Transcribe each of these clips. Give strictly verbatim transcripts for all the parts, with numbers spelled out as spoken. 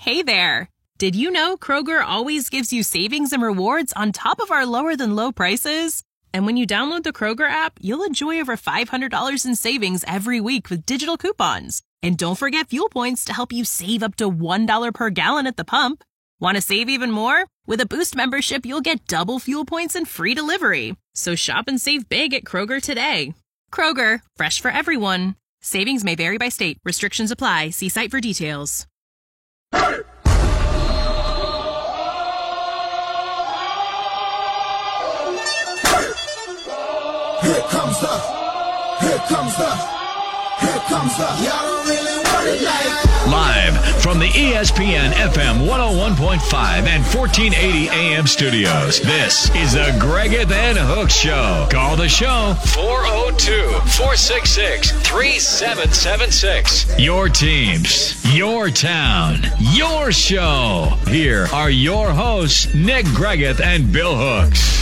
Hey there! Did you know Kroger always gives you savings and rewards on top of our lower-than-low prices? And when you download the Kroger app, you'll enjoy over five hundred dollars in savings every week with digital coupons. And don't forget fuel points to help you save up to one dollar per gallon at the pump. Want to save even more? With a Boost membership, you'll get double fuel points and free delivery. So shop and save big at Kroger today. Kroger, fresh for everyone. Savings may vary by state. Restrictions apply. See site for details. Hey! Here comes the, here comes the, here comes the, y'all don't really want it like. Live from the E S P N F M one oh one point five and fourteen eighty A M studios, this is the Greggeth and Hook Show. Call the show four oh two, four six six, three seven seven six. Your teams, your town, your show. Here are your hosts, Nick Greggeth and Bill Hooks.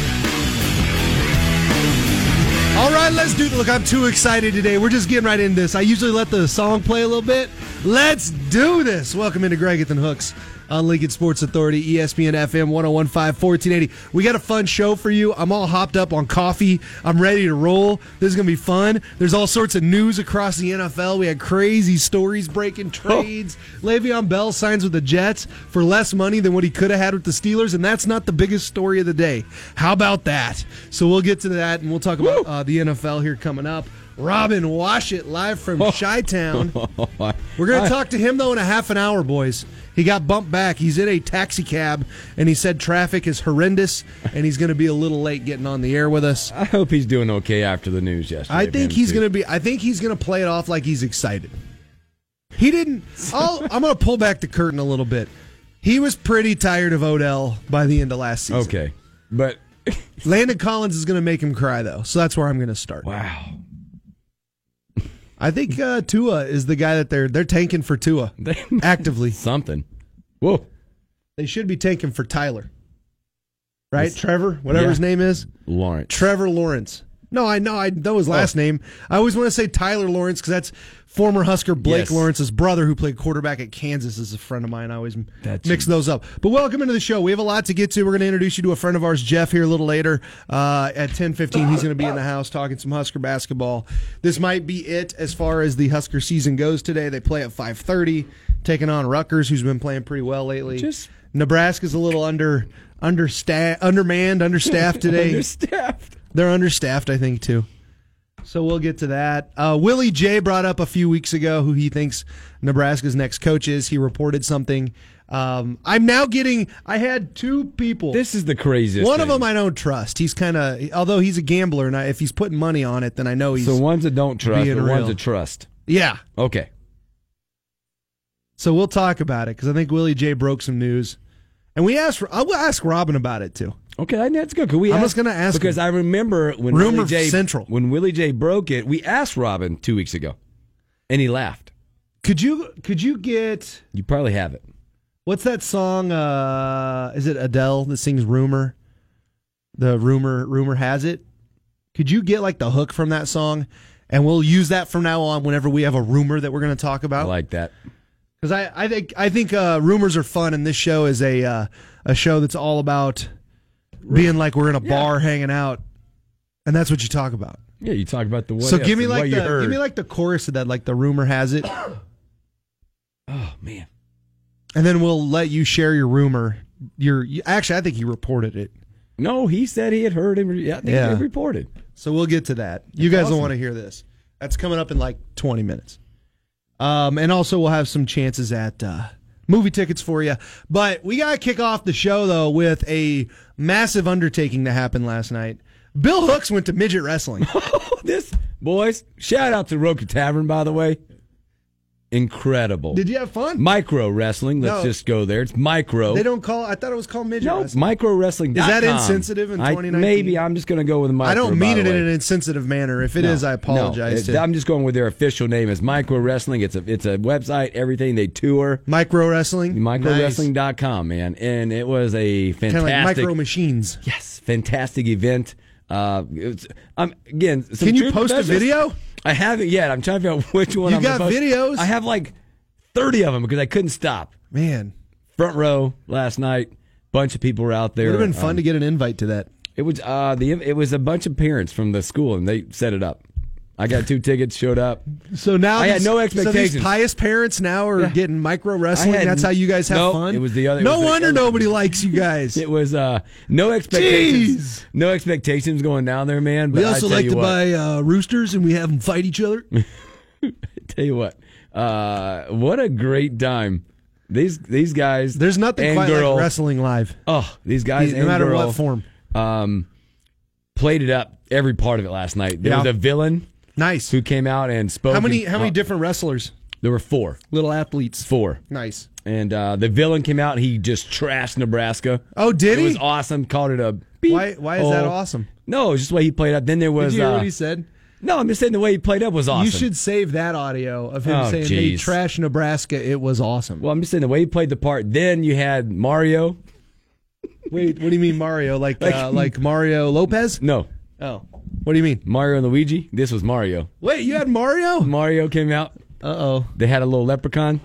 All right, let's do it. Look, I'm too excited today. We're just getting right into this. I usually let the song play a little bit. Let's do this. Welcome into Greggeth and Hooks on Lincoln Sports Authority, E S P N F M one oh one point five, fourteen eighty. We got a fun show for you. I'm all hopped up on coffee. I'm ready to roll. This is going to be fun. There's all sorts of news across the N F L. We had crazy stories breaking, trades. Oh. Le'Veon Bell signs with the Jets for less money than what he could have had with the Steelers, and that's not the biggest story of the day. How about that? So we'll get to that, and we'll talk about uh, the N F L here coming up. Robin Washit live from oh. Chi-Town. We're going to talk to him, though, in a half an hour, boys. He got bumped back. He's in a taxi cab, and he said traffic is horrendous, and he's going to be a little late getting on the air with us. I hope he's doing okay after the news yesterday. I think he's going to be. I think he's going to play it off like he's excited. He didn't. I'll, I'm going to pull back the curtain a little bit. He was pretty tired of Odell by the end of last season. Okay, but Landon Collins is going to make him cry, though, so that's where I'm going to start. Wow. I think uh, Tua is the guy that they're they're tanking for Tua actively. Something. Whoa. They should be tanking for Tyler. Right? It's, Trevor, whatever yeah. his name is. Lawrence. Trevor Lawrence. No, I know. I know his last oh. name. I always want to say Tyler Lawrence because that's former Husker Blake yes. Lawrence's brother who played quarterback at Kansas is a friend of mine. I always that's mix those up. But welcome into the show. We have a lot to get to. We're going to introduce you to a friend of ours, Jeff, here a little later. Uh, at ten fifteen, he's going to be in the house talking some Husker basketball. This might be it as far as the Husker season goes today. They play at five thirty, taking on Rutgers, who's been playing pretty well lately. Just Nebraska's a little under understa- undermanned, understaffed today. Understaffed. They're understaffed, I think, too. So we'll get to that. Uh, Willie J brought up a few weeks ago who he thinks Nebraska's next coach is. He reported something. Um, I'm now getting, I had two people. This is the craziest One thing. of them I don't trust. He's kind of, although he's a gambler, and I, if he's putting money on it, then I know he's So ones that don't trust, but real. ones that trust. Yeah. Okay. So we'll talk about it, because I think Willie J broke some news. And we asked, I'll ask Robin about it, too. Okay, that's good. Could we I'm ask, just going to ask because him. I remember when Rumor Willie J Central. when Willie J broke it, we asked Robin two weeks ago, and he laughed. Could you could you get? You probably have it. What's that song? Uh, is it Adele that sings "Rumor"? The rumor rumor has it. Could you get like the hook from that song, and we'll use that from now on whenever we have a rumor that we're going to talk about. I like that. Because I, I think I think uh, rumors are fun, and this show is a uh, a show that's all about being like we're in a yeah. bar hanging out, and that's what you talk about. Yeah, you talk about the what. So give me like the heard. give me like the chorus of that, like the rumor has it. Oh man! And then we'll let you share your rumor. Your actually, I think he reported it. No, he said he had heard him. Yeah, I think yeah. he reported. So we'll get to that. You That's guys awesome. don't want to hear this. That's coming up in like twenty minutes. Um, and also we'll have some chances at uh, movie tickets for you. But we got to kick off the show, though, with a massive undertaking that happened last night. Bill Hooks went to midget wrestling. This, boys, shout out to Roka Tavern, by the way. Incredible. Did you have fun? Micro wrestling. Let's No. just go there. It's micro. They don't call I thought it was called midget no, wrestling. micro wrestling. Is that insensitive in twenty nineteen? Maybe. I'm just going to go with micro. I don't mean by it the in way. an insensitive manner. If it No, is, I apologize. no, to I'm just going with their official name as Micro Wrestling. It's a it's a website, everything they tour. Micro wrestling? micro wrestling Nice. dot com, man. And it was a Kind fantastic of like micro machines. Yes, fantastic event. Uh, it's, um, again, some Can you true post a professionals- video? I haven't yet. I'm trying to figure out which one You I'm got supposed- videos? I have like thirty of them because I couldn't stop. Man, Front row last night. Bunch of people were out there. would have been fun Um, to get an invite to that. It was uh the it was a bunch of parents from the school and they set it up. I got two tickets, showed up. So now I had these- no So expectations. these pious parents now are Yeah. getting micro wrestling. I had- That's how you guys have no, fun. it was the other- it No was the wonder other- nobody likes you guys. It was uh no expectations. Jeez. No expectations going down there, man. But We also I tell like you to what, buy uh, roosters and we have them fight each other. tell you what. Uh what a great time. These these guys There's nothing and quite girl, like wrestling live, Oh, these guys no and matter girl, what form. um played it up every part of it last night. There Yeah. was a villain Nice. who came out and spoke. How many? and- How many uh, different wrestlers? There were four. Little athletes. Four. Nice. And uh, the villain came out. He just trashed Nebraska. Oh, did it he? was awesome. Called it a beep. Why? Why is that Oh. awesome? No, it's just the way he played up. Then there was. Did you hear uh, what he said? No, I'm just saying the way he played up was awesome. You should save that audio of him Oh, saying, "Hey, geez. trash Nebraska." It was awesome. Well, I'm just saying the way he played the part. Then you had Mario. Wait, what do you mean Mario? Like Like- uh, like Mario Lopez? No, Oh, what do you mean? Mario and Luigi. This was Mario. Wait, you had Mario? Mario came out. Uh oh. They had a little leprechaun.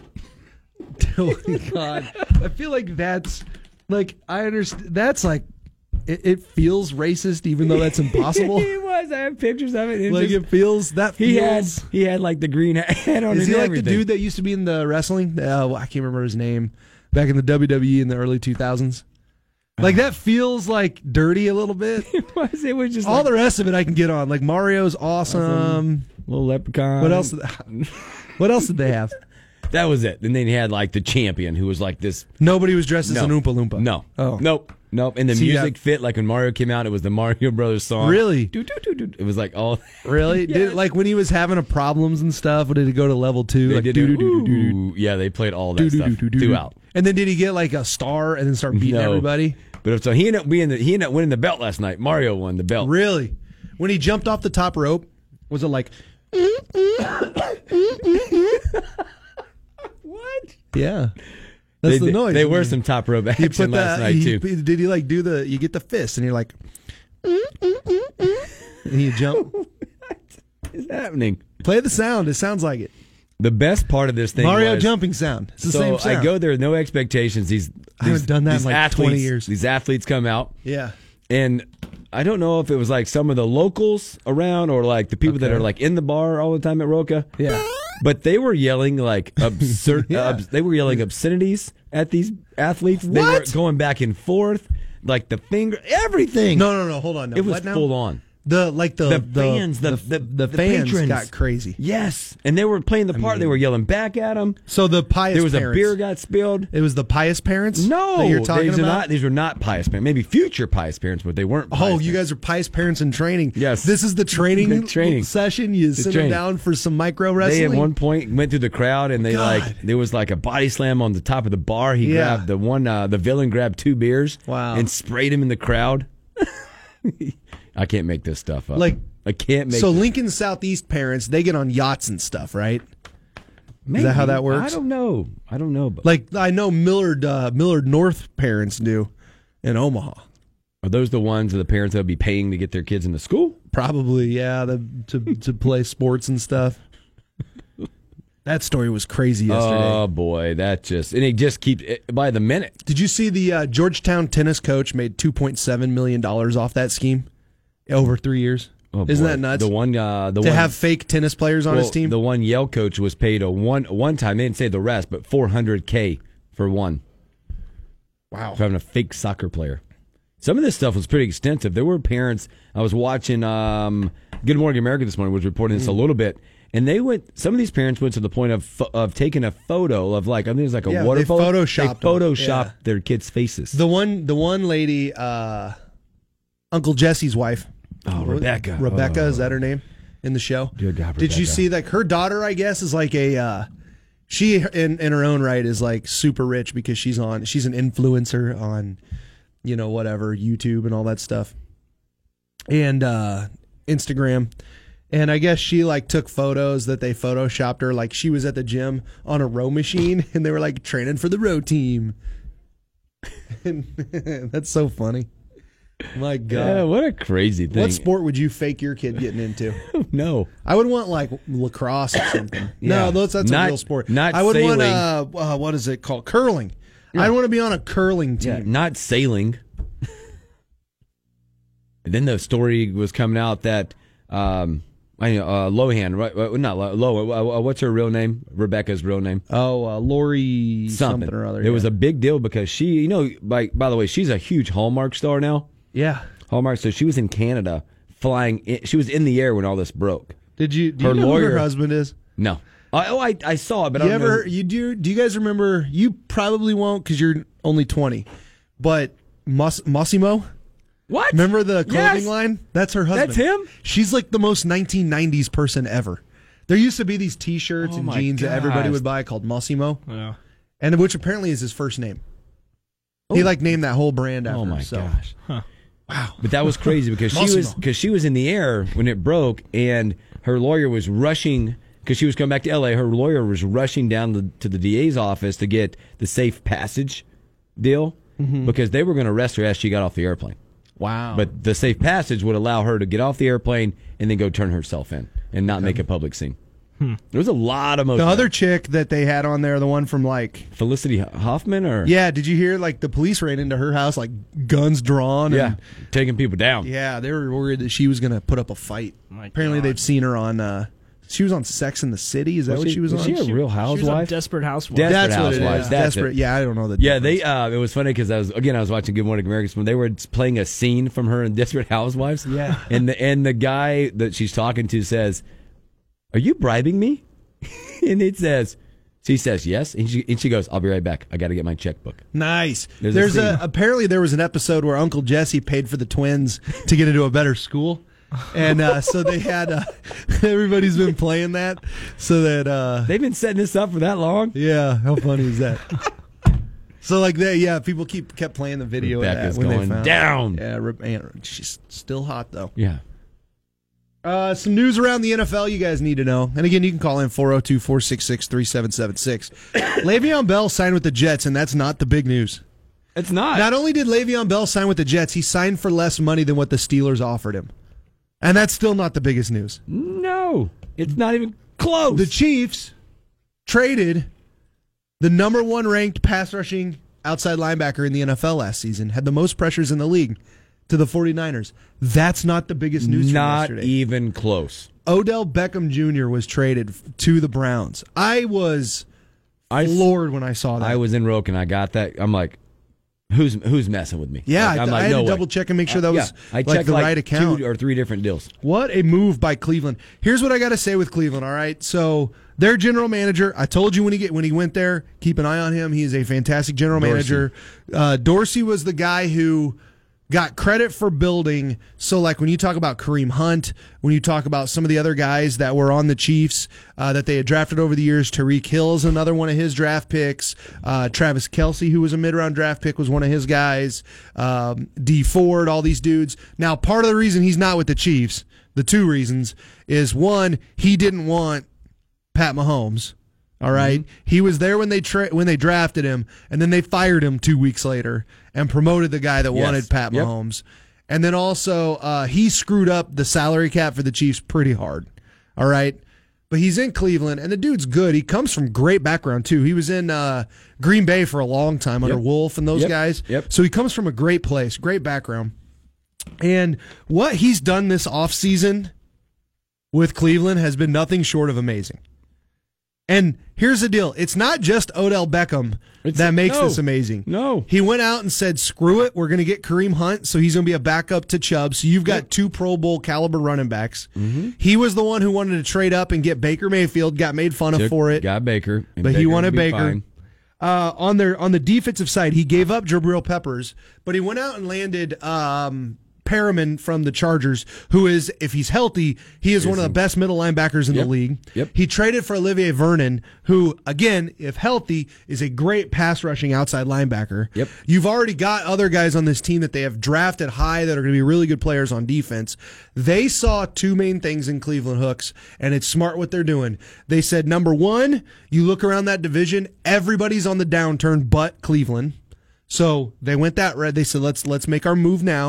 Oh my god. I feel like that's like I understand. That's like it, it feels racist, even though that's impossible. He was. I have pictures of it. It Like just- it feels that he had. feels. He had like the green hat on. Is he and like everything. the dude that used to be in the wrestling? Uh, well, I can't remember his name. Back in the W W E in the early two thousands. Like that feels like dirty a little bit. It was. It was just All like the rest of it I can get on. Like Mario's awesome. Awesome. little leprechaun. What else? What else did they have? That was it. And then he had like the champion who was like this. Nobody was dressed as No. an Oompa Loompa. No. Oh. Nope. Nope. And the See, music that- fit like when Mario came out. It was the Mario Brothers song. Really? Do, do, do, do. It was like all. Really? Did Yes. like when he was having a problems and stuff? Or did it go to level two? They Like did doo it. doo doo doo doo. Ooh, yeah, they played all that Doo doo stuff doo doo doo. throughout. And then did he get like a star and then start beating No. everybody? But so he ended up being the, he ended up winning the belt last night. Mario won the belt. Really? When he jumped off the top rope, was it like? What? Yeah, that's They, the noise. they were some top rope He action put last that. night he- too. Did he like do the? You get the fist and you're like, and you jump. What is happening? Play the sound. It sounds like it. The best part of this thing Mario was, jumping sound. It's the so same sound. I go there with no expectations. These, I haven't these- done that in these like athletes, twenty years. These athletes come out, Yeah. and I don't know if it was like some of the locals around or like the people that Okay. are like in the bar all the time at Roca. Yeah. But they were yelling like absurd. Yeah. obs- they were yelling obscenities at these athletes. They were What? going back and forth, like the finger, everything. No, no, no. Hold on. No. it was What now? full on. The like the The fans, the- the- the, the fans patrons. got crazy. Yes, and they were playing the part. they were yelling back at them. So the pious There was parents, a beer got spilled. It was the pious parents. No, that you're talking these are about. not. These were not pious parents. Maybe future pious parents, but they weren't. Oh, Pious you parents. guys are pious parents in training. Yes. This is the training, The training. session. You sit training. them down for some micro wrestling. They at one point went through the crowd and they God. like there was like a body slam on the top of the bar. He Yeah. grabbed the one. Uh, the villain grabbed two beers. Wow. And sprayed him in the crowd. I can't make this stuff up. Like- I can't make. So this- Lincoln Southeast parents, they get on yachts and stuff, right? Maybe. that how that works? I don't know. I don't know. But Like I know Millard uh, Millard North parents do in Omaha. are those the ones of the parents that would be paying to get their kids into school? Probably, yeah, the, to to play sports and stuff. That story was crazy yesterday. Oh boy, that just and it just keeps it, by the minute. Did you see the uh, Georgetown tennis coach made two point seven million dollars off that scheme over three years? Oh, Isn't boy. that nuts? The one, uh, the to one, have fake tennis players on well, his team? The one Yale coach was paid a one one time. They didn't say the rest, but four hundred k for one. Wow. For having a fake soccer player. Some of this stuff was pretty extensive. There were parents. I was watching um, Good Morning America this morning, was reporting this a little bit, and they went. Some of these parents went to the point of pho- of taking a photo of like I think it was like a Yeah, water they photo. photoshopped They them. photoshopped Yeah. their kids' faces. The one the one lady, uh, Uncle Jesse's wife. Oh, Rebecca. Rebecca, Oh. is that her name in the show? Dear God, Did you Rebecca. see that her daughter, I guess, is like a uh, she in in her own right is like super rich because she's on she's an influencer on, you know, whatever, YouTube and all that stuff. And uh Instagram. And I guess she like took photos that they photoshopped her like she was at the gym on a row machine and they were like training for the row team. And that's so funny. My God. Yeah, what a crazy thing. What sport would you fake your kid getting into? No. I would want like lacrosse or something. Yeah. No, that's, that's Not- a real sport. not I would want sailing. uh, uh, what is it called? Curling. I want to be on a curling team. Yeah, not sailing. And then the story was coming out that um, I know uh, Lohan, right? uh, Not Lo, Lo uh, what's her real name? Rebecca's real name. Oh, uh, Lori something. Something or other. It yeah. was a big deal because she, you know, by by the way, she's a huge Hallmark star now. yeah. Hallmark. So she was in Canada flying. In, she was in the air when all this broke. Did you? Do Her you know lawyer- who her husband is? No. I, oh, I I saw it, but You I don't ever? know. You do? Do you guys remember? You probably won't because you're only twenty. But Mos- Mossimo. What? Remember the clothing Yes. line? That's her husband. That's him? She's like the most nineteen nineties person ever. There used to be these T-shirts Oh and my jeans that everybody gosh. would buy called Mossimo, Yeah. and which apparently is his first name. He like named that whole brand after Oh my himself. gosh! Huh. Wow! But that was crazy because she Massimo. was because she was in the air when it broke, and her lawyer was rushing because she was coming back to L A. Her lawyer was rushing down the, to the D A's office to get the safe passage deal because they were going to arrest her as she got off the airplane. Wow! But the safe passage would allow her to get off the airplane and then go turn herself in and not make a public scene. There was a lot of the emotion. other chick that they had on there, the one from like, Felicity Hoffman, or yeah, did you hear like the police ran into her house like guns drawn? yeah, and, taking people down. yeah, they were worried that she was going to put up a fight. My Apparently, God. they've seen her on. Uh, she was on Sex in the City. Is that Was what she- she was, was on? she a Real She was on Housewife? Desperate Housewives. Des- That's Desperate what it Housewives, is. that's Desperate. it. Yeah, I don't know the. Yeah, they. difference. Uh, it was funny because I was again I was watching Good Morning America when they were playing a scene from her in Desperate Housewives. Yeah. and the and the guy that she's talking to says, "Are you bribing me?" and it says, she says yes, and she and she goes, "I'll be right back. I got to get my checkbook." Nice. There's There's, a a, scene. apparently there was an episode where Uncle Jesse paid for the twins to get into a better school, and uh, so they had uh, everybody's been playing that so that uh, They've been setting this up for that long. yeah, how funny is that? So like that, yeah, people keep kept playing the video Rebecca's of that when going they found down. It. Yeah, Re- and she's still hot though. Yeah. Uh, some news around the N F L you guys need to know. And again, you can call in four oh two, four six six, three seven seven six. Le'Veon Bell signed with the Jets, and that's not the big news. It's not. Not only did Le'Veon Bell sign with the Jets, he signed for less money than what the Steelers offered him. And that's still not the biggest news. no, it's not even close. The Chiefs traded the number one ranked pass rushing outside linebacker in the N F L last season, had the most pressures in the league, to the 49ers. That's not the biggest news from not yesterday. even close. Odell Beckham Junior was traded to the Browns. I was I floored when I saw that. I was in Roke and I got that. I'm like, who's who's messing with me? yeah, Like, I, I'm I like, had no to way. double check and make sure that Uh, was yeah. I like checked the like right account. two or three different deals. What a move by Cleveland. Here's what I got to say with Cleveland, all right? So, their general manager, I told you when he get when he went there, keep an eye on him. He is a fantastic general Dorsey. manager. Uh, Dorsey was the guy who got credit for building. So, like when you talk about Kareem Hunt, when you talk about some of the other guys that were on the Chiefs uh, that they had drafted over the years, Tyreek Hill is another one of his draft picks. Uh, Travis Kelce, who was a mid-round draft pick, was one of his guys. Um, D Ford, all these dudes. Now, part of the reason he's not with the Chiefs, the two reasons, is one, he didn't want Pat Mahomes. All right? Mm-hmm. He was there when they tra- when they drafted him, and then they fired him two weeks later and promoted the guy that Yes. wanted Pat Yep. Mahomes. And then also, uh, he screwed up the salary cap for the Chiefs pretty hard. All right? But he's in Cleveland, and the dude's good. He comes from great background, too. He was in uh, Green Bay for a long time under Yep. Wolf and those Yep. guys. Yep. So he comes from a great place, great background. And what he's done this offseason with Cleveland has been nothing short of amazing. And here's the deal. It's not just Odell Beckham It's- that makes no. this amazing. No. He went out and said, screw it. We're going to get Kareem Hunt, so he's going to be a backup to Chubb. So you've got two Pro Bowl caliber running backs. Mm-hmm. He was the one who wanted to trade up and get Baker Mayfield, got made fun of Took- for it. Got Baker, and But he Baker wanted would be Baker. fine. Uh, on their on the defensive side, he gave up Jabril Peppers, but he went out and landed um, Perriman from the Chargers, who is, if he's healthy, he is one of the best middle linebackers in Yep. the league. Yep. He traded for Olivier Vernon, who, again, if healthy, is a great pass rushing outside linebacker. Yep. You've already got other guys on this team that they have drafted high that are going to be really good players on defense. They saw two main things in Cleveland Hooks, and it's smart what they're doing. They said, number one, you look around that division, everybody's on the downturn but Cleveland. So they went that red. They said, let's let's make our move now.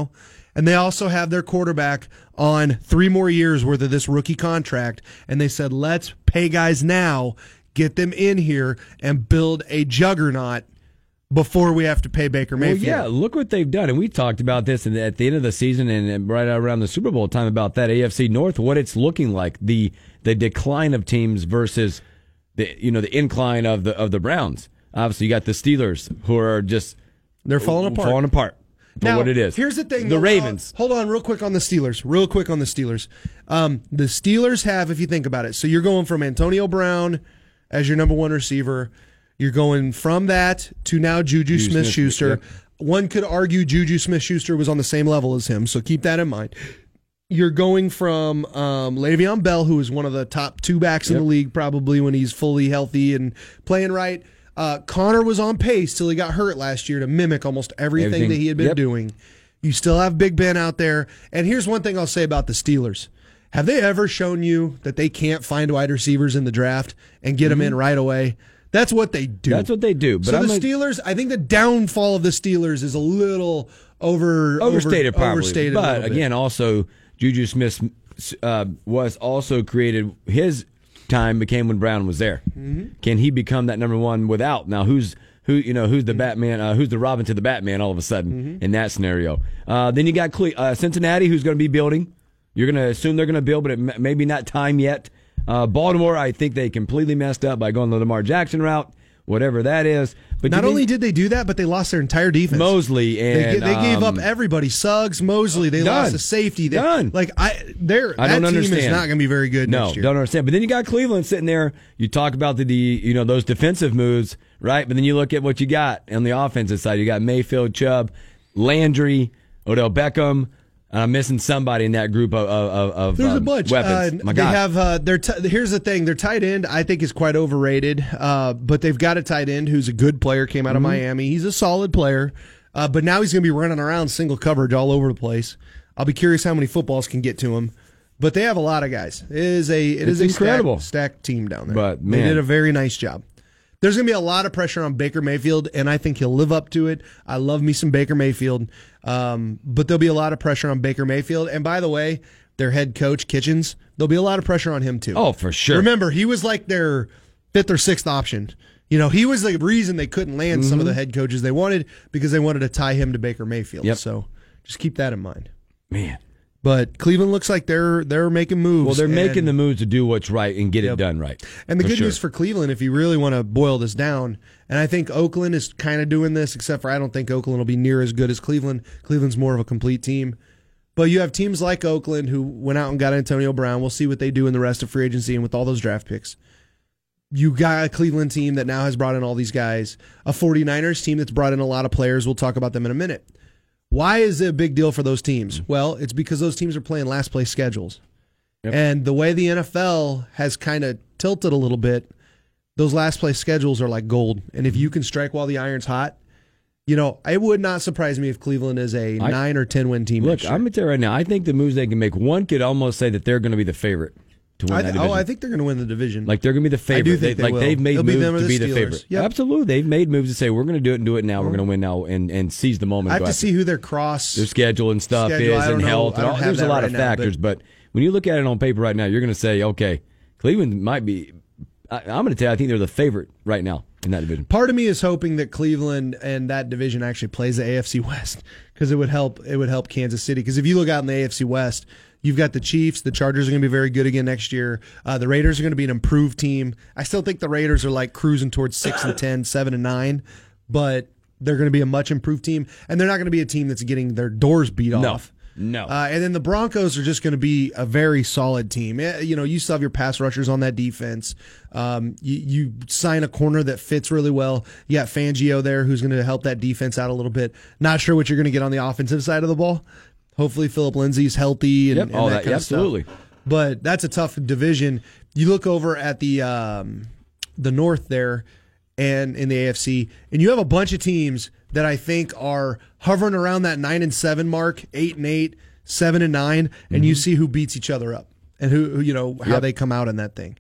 And they also have their quarterback on three more years worth of this rookie contract. And they said, let's pay guys now, get them in here, and build a juggernaut before we have to pay Baker Mayfield. Well, yeah, look what they've done. And we talked about this at the end of the season and right around the Super Bowl time about that A F C North, what it's looking like, the the decline of teams versus the you know the incline of the of the Browns. Obviously, you got the Steelers who are just they're falling apart. Falling apart. For now, what it is. Here's the thing. The though, Ravens. Uh, hold on real quick on the Steelers. Real quick on the Steelers. Um, the Steelers have, if you think about it, so you're going from Antonio Brown as your number one receiver. You're going from that to now Juju Juju Smith-Schuster. Smith, yeah. One could argue Juju Smith-Schuster was on the same level as him, so keep that in mind. You're going from um, Le'Veon Bell, who is one of the top two backs in Yep. the league probably when he's fully healthy and playing right. Uh, Connor was on pace till he got hurt last year to mimic almost everything, Everything. that he had been Yep. doing. You still have Big Ben out there. And here's one thing I'll say about the Steelers. Have they ever shown you that they can't find wide receivers in the draft and get them in right away? That's what they do. That's what they do. But so I'm the a- Steelers, I think the downfall of the Steelers is a little over overstated, over, probably. overstated a but little bit. again, also Juju Smith uh, was also created. His time became when Brown was there. Mm-hmm. Can he become that number one without? Now, who's who? You know, who's the Batman? Uh, who's the Robin to the Batman? All of a sudden, Mm-hmm. in that scenario, uh, then you got Cle- uh, Cincinnati, who's going to be building. You're going to assume they're going to build, but it m- maybe not time yet. Uh, Baltimore, I think they completely messed up by going the Lamar Jackson route, whatever that is. But Not you only think- did they do that, but they lost their entire defense. Mosley and they, they gave um, up everybody. Suggs, Mosley. They done. lost a safety. They, Done. Like I, they're I that don't team understand. is not going to be very good No, next year. don't understand. But then you got Cleveland sitting there. You talk about the, the you know those defensive moves, right? But then you look at what you got on the offensive side. You got Mayfield, Chubb, Landry, Odell Beckham. I'm missing somebody in that group of of, of There's um, a bunch. weapons. Uh, My they God. have uh, their. T- here's the thing: their tight end, I think, is quite overrated. Uh, but they've got a tight end who's a good player. Came out of Mm-hmm. Miami. He's a solid player. Uh, but now he's going to be running around single coverage all over the place. I'll be curious how many footballs can get to him. But they have a lot of guys. It is a it It's is a incredible. stacked, stacked team down there. But, they man. did a very nice job. There's going to be a lot of pressure on Baker Mayfield, and I think he'll live up to it. I love me some Baker Mayfield, um, but there'll be a lot of pressure on Baker Mayfield. And by the way, their head coach, Kitchens, there'll be a lot of pressure on him too. Oh, for sure. Remember, he was like their fifth or sixth option. You know, he was the reason they couldn't land some of the head coaches they wanted because they wanted to tie him to Baker Mayfield. Yep. So just keep that in mind. Man. But Cleveland looks like they're they're making moves. Well, they're making and- the moves to do what's right and get Yep. it done right. And the For good sure. news for Cleveland, if you really want to boil this down, and I think Oakland is kind of doing this, except for I don't think Oakland will be near as good as Cleveland. Cleveland's more of a complete team. But you have teams like Oakland who went out and got Antonio Brown. We'll see what they do in the rest of free agency and with all those draft picks. You got a Cleveland team that now has brought in all these guys. A 49ers team that's brought in a lot of players. We'll talk about them in a minute. Why is it a big deal for those teams? Well, it's because those teams are playing last place schedules. Yep. And the way the N F L has kind of tilted a little bit, those last place schedules are like gold. And if you can strike while the iron's hot, you know, it would not surprise me if Cleveland is a I- nine or ten win team. Look, next year. I'm going to tell you right now, I think the moves they can make, one could almost say that they're going to be the favorite to win I that th- division. oh, I think they're going to win the division. Like they're going to be the favorite. I do think they like will. they've made It'll be moves them or to the be the Steelers. favorite. Yep. Absolutely, they've made moves to say we're going to do it and do it now. We're going to win now and, and seize the moment. I have Go to after see who their cross. their schedule and stuff Schedule, I is don't and know. health. I And don't all, have there's a that lot right of now, factors, but- but when you look at it on paper right now, you're going to say, okay, Cleveland might be. I, I'm going to tell you, I think they're the favorite right now in that division. Part of me is hoping that Cleveland and that division actually plays the A F C West because it would help. It would help Kansas City because if you look out in the A F C West, you've got the Chiefs. The Chargers are going to be very good again next year. Uh, the Raiders are going to be an improved team. I still think the Raiders are like cruising towards six and ten, seven and nine, but they're going to be a much improved team, and they're not going to be a team that's getting their doors beat No. off. No. Uh, and then the Broncos are just going to be a very solid team. Eh, You know, you still have your pass rushers on that defense. Um, you, you sign a corner that fits really well. You got Fangio there who's going to help that defense out a little bit. Not sure what you're going to get on the offensive side of the ball. Hopefully Philip Lindsay's healthy and, Yep, and all that, that- kind absolutely. of stuff. But that's a tough division. You look over at the um, the North there and in the A F C, and you have a bunch of teams that I think are hovering around that nine and seven mark, eight and eight, seven and nine, and you see who beats each other up and who, who you know how Yep. they come out in that thing.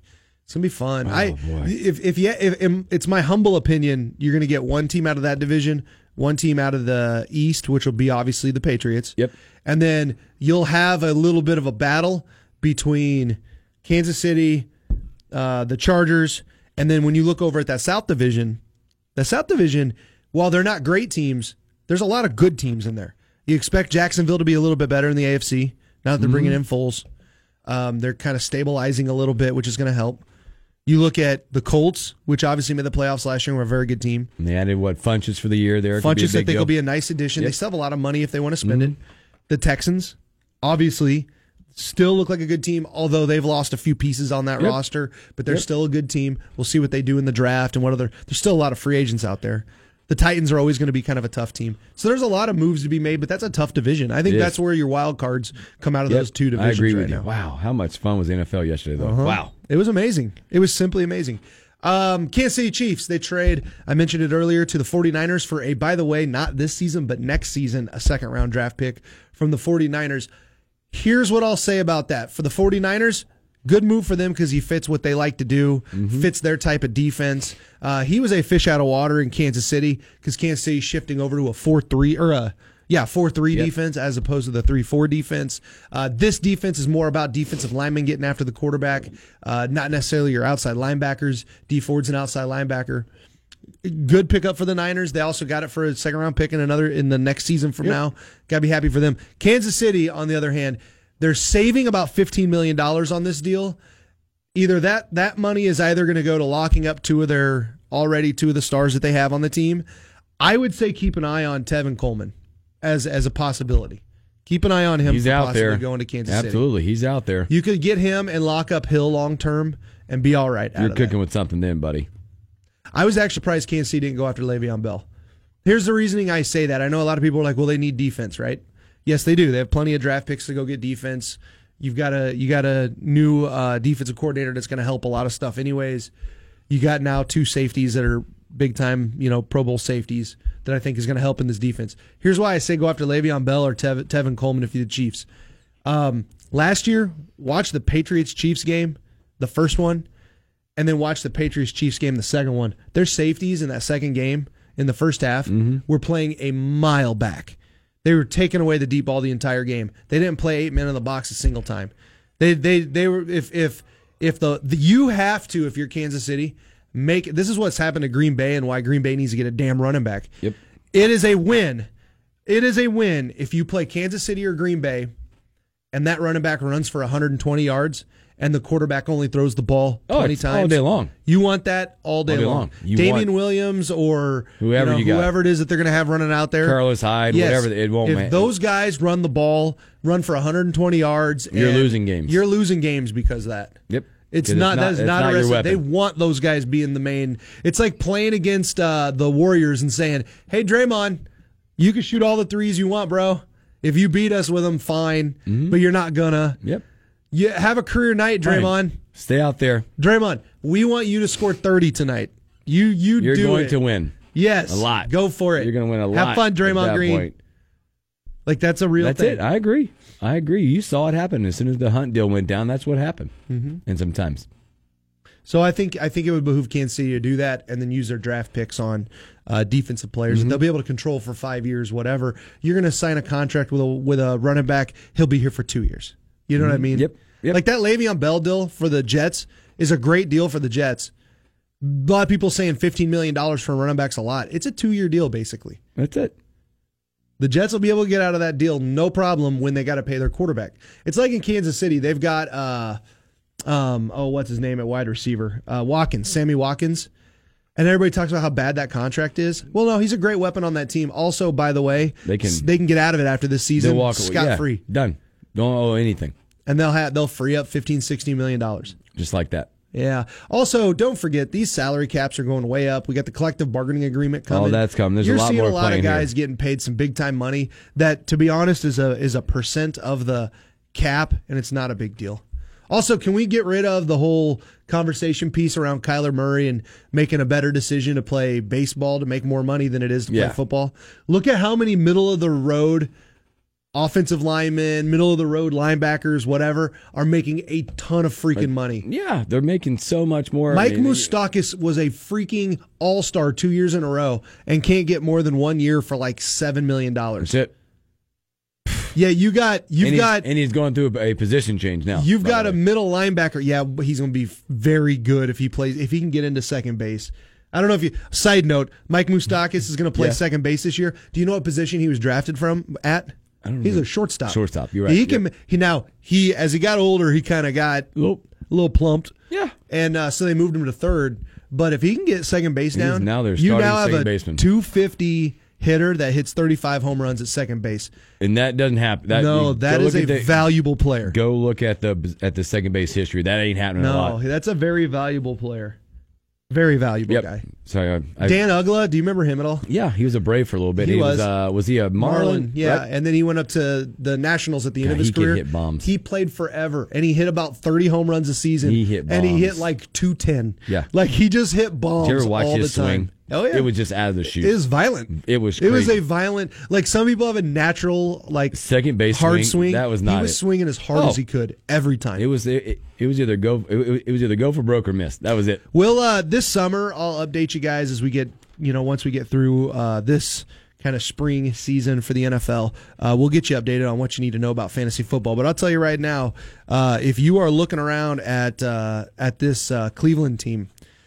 It's gonna be fun. Oh, I boy. if if yeah, if, if it's my humble opinion, you're gonna get one team out of that division, one team out of the East, which will be obviously the Patriots. Yep. And then you'll have a little bit of a battle between Kansas City, uh, the Chargers, and then when you look over at that South division, the South division, while they're not great teams, there's a lot of good teams in there. You expect Jacksonville to be a little bit better in the A F C now that they're bringing in Foles. Um, they're kind of stabilizing a little bit, which is going to help. You look at the Colts, which obviously made the playoffs last year and were a very good team. And they added, what, Funches for the year there? Funches, I think, deal. will be a nice addition. Yep. They still have a lot of money if they want to spend Mm-hmm. it. The Texans, obviously, still look like a good team, although they've lost a few pieces on that Yep. roster, but they're Yep. still a good team. We'll see what they do in the draft and what other. There's still a lot of free agents out there. The Titans are always going to be kind of a tough team. So there's a lot of moves to be made, but that's a tough division. I think It is. that's where your wild cards come out of Yep. those two divisions I agree right with you. now. Wow, how much fun was the N F L yesterday, though? Uh-huh. Wow. It was amazing. It was simply amazing. Um, Kansas City Chiefs, they trade, I mentioned it earlier, to the 49ers for a, by the way, not this season, but next season, a second round draft pick from the 49ers. Here's what I'll say about that. For the 49ers, good move for them because he fits what they like to do, Mm-hmm. fits their type of defense. Uh, he was a fish out of water in Kansas City because Kansas City's shifting over to a four three or a yeah four three Yep. defense as opposed to the three four defense. Uh, this defense is more about defensive linemen getting after the quarterback, uh, not necessarily your outside linebackers. D Ford's an outside linebacker. Good pickup for the Niners. They also got it for a second round pick in another in the next season from Yep. now. Got to be happy for them. Kansas City, on the other hand, they're saving about fifteen million dollars on this deal. Either that that money is either going to go to locking up two of their already two of the stars that they have on the team. I would say keep an eye on Tevin Coleman as as a possibility. Keep an eye on him He's for out possibly there. going to Kansas City. Absolutely, he's out there. You could get him and lock up Hill long term and be all right. out You're of cooking that. with something then, buddy. I was actually surprised Kansas City didn't go after Le'Veon Bell. Here's the reasoning I say that. I know a lot of people are like, well, they need defense, right? Yes, they do. They have plenty of draft picks to go get defense. You've got a you got a new uh, defensive coordinator that's going to help a lot of stuff anyways. You got now two safeties that are big time, you know, Pro Bowl safeties that I think is going to help in this defense. Here's why I say go after Le'Veon Bell or Tev- Tevin Coleman if you're the Chiefs. Um, last year, watch the Patriots-Chiefs game, the first one, and then watch the Patriots-Chiefs game, the second one. Their safeties in that second game in the first half were playing a mile back. They were taking away the deep ball the entire game. They didn't play eight men in the box a single time. They they they were if if if the, the you have to if you're Kansas City make this is what's happened to Green Bay and why Green Bay needs to get a damn running back. Yep. It is a win. It is a win if you play Kansas City or Green Bay and that running back runs for one hundred twenty yards and the quarterback only throws the ball Oh, twenty it's times all day long. You want that all day, All day long. long. You Damian want- Williams or Whoever you, know, you got. whoever it is that they're going to have running out there. Carlos Hyde, Yes. whatever. It won't if matter. those guys run the ball, run for one hundred twenty yards, You're and losing games. You're losing games because of that. Yep. It's 'Cause not, it's that is it's not, a your recipe. They weapon. want those guys being the main. It's like playing against uh, the Warriors and saying, "Hey, Draymond, you can shoot all the threes you want, bro. If you beat us with them, fine, but you're not gonna. Yep. You have a career night, Fine. Draymond. Stay out there. Draymond, we want you to score thirty tonight. You you You're do going it. to win. Yes, A lot. Go for it. You're going to win a lot. Have fun, at Draymond that Green. point. Like that's a real That's thing. it. I agree. I agree. You saw it happen as soon as the Hunt deal went down. That's what happened. Mm-hmm. And sometimes. So I think I think it would behoove Kansas City to do that and then use their draft picks on uh, defensive players Mm-hmm. that they'll be able to control for five years, whatever. You're going to sign a contract with a with a running back. He'll be here for two years. You know what I mean? Yep. Yep. Like that Le'Veon Bell deal for the Jets is a great deal for the Jets. A lot of people saying fifteen million dollars for a running back's a lot. It's a two year deal basically. That's it. The Jets will be able to get out of that deal no problem when they got to pay their quarterback. It's like in Kansas City, they've got uh, um, oh, what's his name at wide receiver? Uh, Watkins, Sammy Watkins. And everybody talks about how bad that contract is. Well, no, he's a great weapon on that team. Also, by the way, They can- they can get out of it after this season They'll walk away. scot Yeah, free, done. Don't owe anything. and they'll have they'll free up fifteen, sixteen million dollars. Just like that. Yeah. Also, don't forget these salary caps are going way up. We got the collective bargaining agreement coming. Oh, that's coming. There's a You're lot seeing more a lot of playing here. guys getting paid some big time money. That, to be honest, is a is a percent of the cap, and it's not a big deal. Also, can we get rid of the whole conversation piece around Kyler Murray and making a better decision to play baseball to make more money than it is to Yeah. play football? Look at how many middle of the road offensive linemen, middle of the road linebackers, whatever, are making a ton of freaking money. Yeah, they're making so much more. Mike I mean, Moustakas was a freaking all-star two years in a row and can't get more than one year for like seven million dollars. That's it. Yeah, you got you've and got and he's going through a position change now. You've got a middle linebacker. Yeah, but he's going to be very good if he plays if he can get into second base. I don't know if you. Side note: Mike Moustakas is going to play Yeah. second base this year. Do you know what position he was drafted from at? I don't He's know. a shortstop. Shortstop, you're right. He can. Yep. He now he as he got older, he kind of got a little, a little plumped. Yeah. and uh, so they moved him to third. But if he can get second base He's down, now their you starting now have second a baseman. two fifty hitter that hits thirty-five home runs at second base. And that doesn't happen. That, no, you- that go is look a at the- valuable player. Go look at the at the second base history. That ain't happening a No, lot. that's a very valuable player. Very valuable Yep. guy. Sorry, I, I, Dan Ugla, do you remember him at all? Yeah, he was a Brave for a little bit. He was. was. Uh, was he a Marlin? yeah, Right? and then he went up to the Nationals at the end God, of his he could career. hit bombs. He played forever, and he hit about thirty home runs a season. He hit and he hit bombs. like two ten. Yeah. like he just hit bombs Did you ever watch all his the time. swing? Oh yeah, It was just out of the chute. It was violent. It was It was crazy. a violent. Like some people have a natural like Second base hard swing, swing. that was not He was it. swinging as hard Oh. as he could every time. It was it, it was either go it, it was either go for broke or miss. That was it. Well, uh, this summer I'll update you guys as we get, you know, once we get through uh, this kind of spring season for the N F L. Uh, we'll get you updated on what you need to know about fantasy football. But I'll tell you right now, uh, if you are looking around at uh, at this uh, Cleveland team,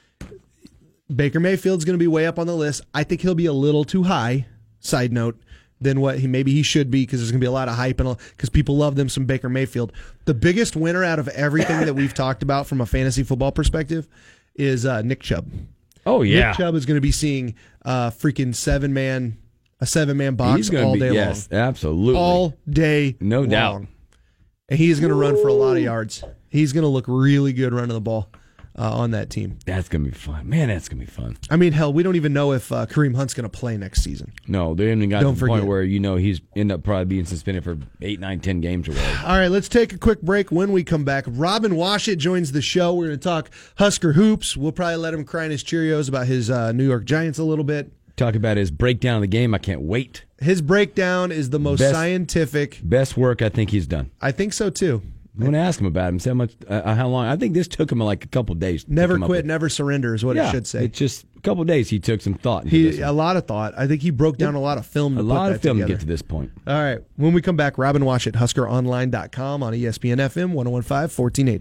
Baker Mayfield's going to be way up on the list. I think he'll be a little too high. Side note. Than what he maybe he should be, because there's going to be a lot of hype and because people love them some Baker Mayfield. The biggest winner out of everything that we've talked about from a fantasy football perspective is uh, Nick Chubb. Oh yeah. Nick Chubb is going to be seeing uh, freaking seven man a seven man box He's gonna all be, day yes, long, absolutely. all day, No long. doubt. And he is going to run for a lot of yards. He's going to look really good running the ball uh, on that team. That's gonna be fun, man. That's gonna be fun. I mean, hell, we don't even know if uh, Kareem Hunt's going to play next season. No, they haven't even got Don't to the point forget. where you know he's end up probably being suspended for eight, nine, ten games or whatever. All right, let's take a quick break. When we come back, Robin Washut joins the show. We're going to talk Husker hoops. We'll probably let him cry in his Cheerios about his uh, New York Giants a little bit. Talk about his breakdown of the game. I can't wait. His breakdown is the most Best- scientific. Best work I think he's done. I think so, too. I'm going to ask him about him. See how much, uh, how long. I think this took him like a couple days. to Never come up quit, with. never surrender is what yeah, it should say. It's just a couple days. He took some thought. Into He this A one. lot of thought. I think he broke down a lot of film to a put lot that of film to together. get to this point. All right, when we come back, Robin Washut, Husker Online dot com on E S P N F M, one oh one point five, fourteen eighty.